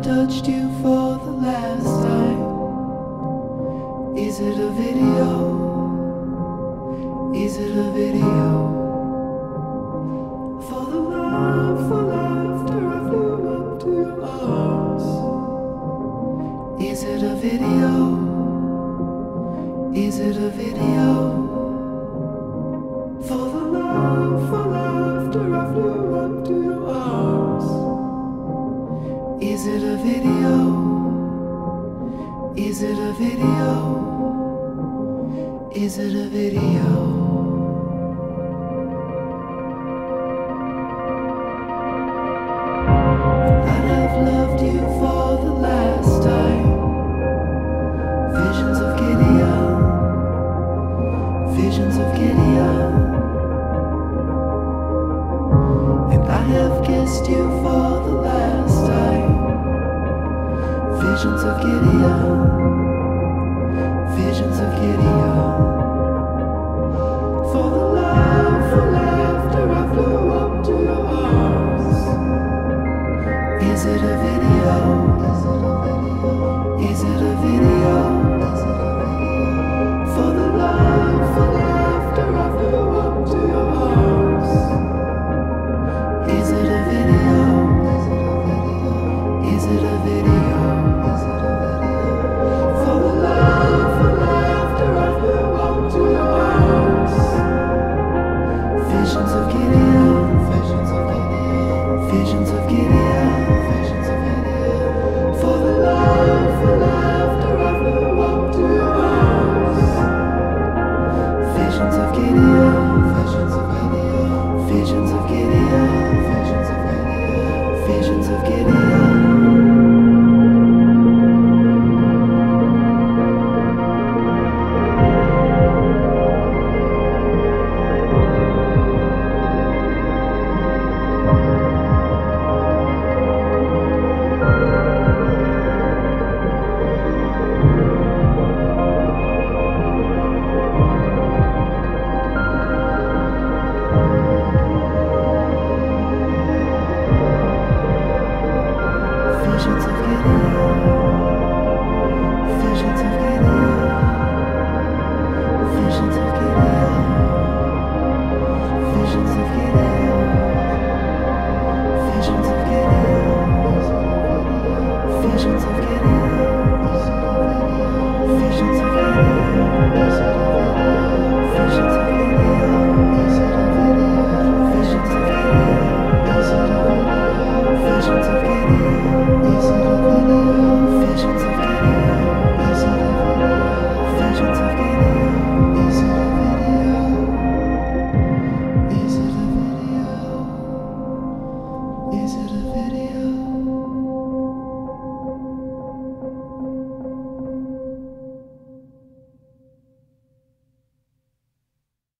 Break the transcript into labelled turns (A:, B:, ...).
A: touched you for the last time? Is it a video? Is it a video? For the love, for laughter, I flew up to your arms. Is it a video? Is it a video? For the love, for laughter, I flew up to your arms. Is it a video? Is it a video? Is it a video? Loved you for the last time. Visions of Gideon, visions of Gideon. And I have kissed you for the last time. Visions of Gideon, visions of Gideon. For the love, for laughter, I flew up to your arms. Is it a video? Is it a video?